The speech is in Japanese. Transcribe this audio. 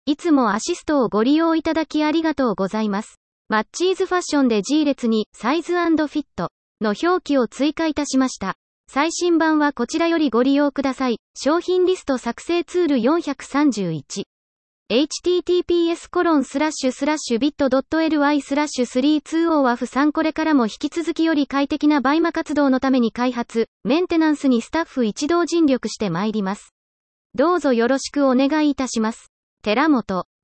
いつもアシストをご利用いただきありがとうございます。マッチーズファッションで G 列にサイズ&フィットの表記を追加いたしました。最新版はこちらよりご利用ください。商品リスト作成ツール431。https://bit.ly/320waf3 これからも引き続きより快適なバイマ活動のために開発、メンテナンスにスタッフ一同尽力してまいります。どうぞよろしくお願いいたします。寺本